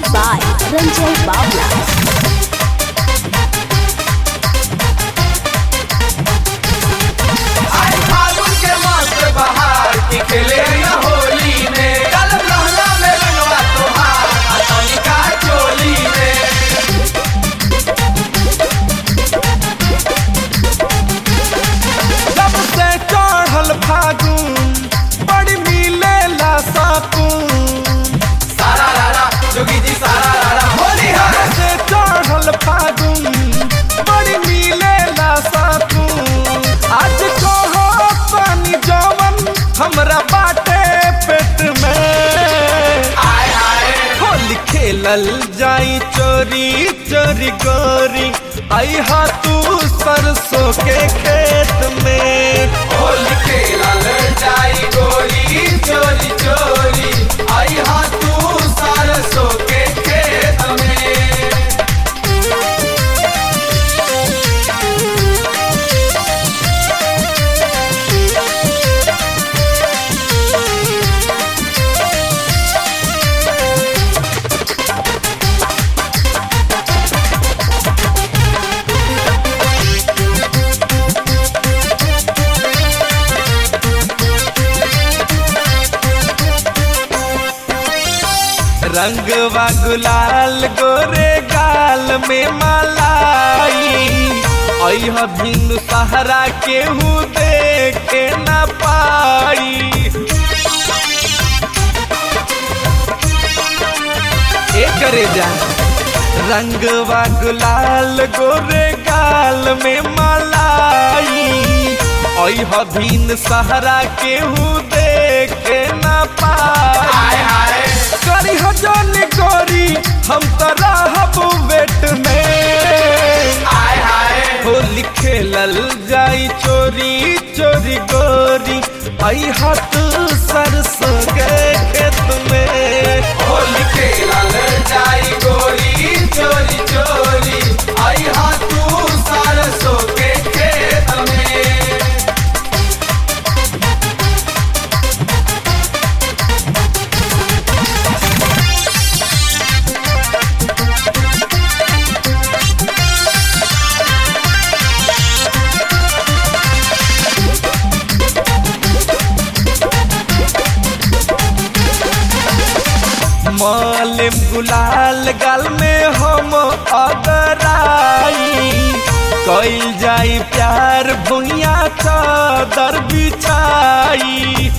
by Ranjay Bawla. खेले होली में कल लहंगा में रंगवा तोहार अतनिका चोली में। जब से चढ़ल फागुन बड़ी मिलेला सकून। सारा रारा जोगी जी सारा रारा होली है। जब से चढ़ल फागुन बड़ी मिलेला सकून। आज कहो पानी जवन हमरा बाटे पेट में। आय आय होली खेलल जाई चोरी चोरी गोरी आई हा तू सरसों के खेत में। होली खेलल जाई गोरी चोरी चोरी आई हा तू सरसों के खेत में। रंगवा गुलाल गोरे गाल में मलाई अह भिन्न सहारा केहू देखे न पाई। करे जा रंगवा गुलाल गोरे गाल में मलाई अह भिन्न सहारा केहू देखे न पाई। करी हो जन गोरी हम तो रहब वेट में। आय हाय होली खेलल जाई चोरी चोरी गोरी आई हाथ सरसों के खेत में। होली खेलल जाई गोरी चोरी चोरी आई हाथ सरसों के खेत में। मालिम गुलाल गाल में हम अगराई कइल जाई प्यार भुइया चादर बिछाई।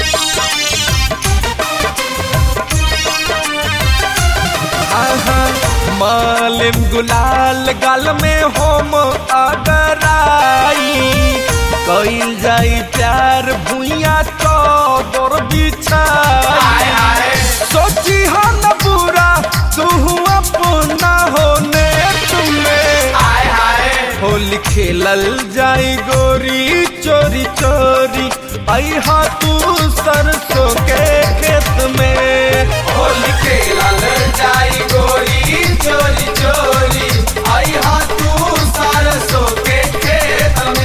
मालिम गुलाल गाल में हम अगराई कइल जाई प्यार भुइया चादर बिछाई। सोची हो न बुरा तू अपना होने तुम्हें। आय हाय होली खेलल जाई गोरी चोरी चोरी आई हा तू सरसों के खेत में। होली खेलल जाई गोरी चोरी चोरी आई हा तू सरसों के खेत में।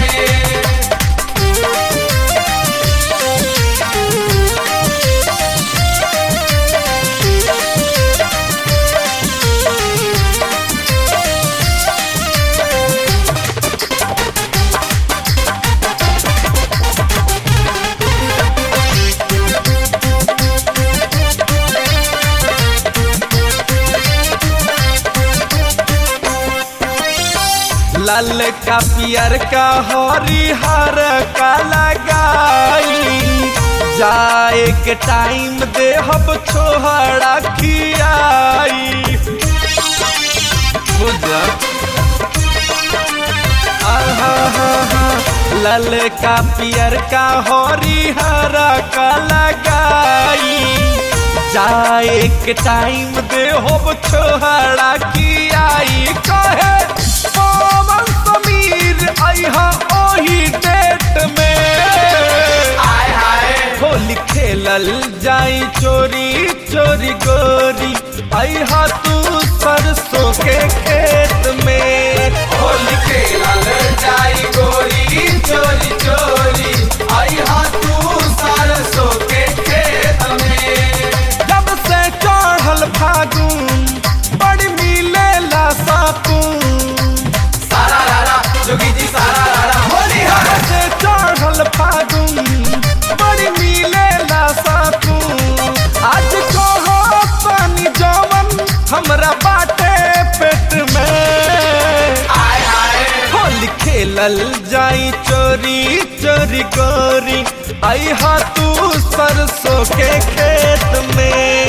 लाल का पियर का हरिहर का लगाई जाए के टाइम दे हम छोहड़ा खियाई। लाल का पियर का हरिहर का लगाई जाए के टाइम दे हम छोहड़ा खियाई। कहे ओही डेट में। आय हाय होली खेलल जाई चोरी चोरी गोरी आई हा तू सरसों के खेत में। होली खेलल जाई गोरी चोरी चोरी आई हा तू सरसों के खेत में। जब से चढ़ल फागुन चल जाई चोरी चोरी गोरी आई हा तू सरसों के खेत में।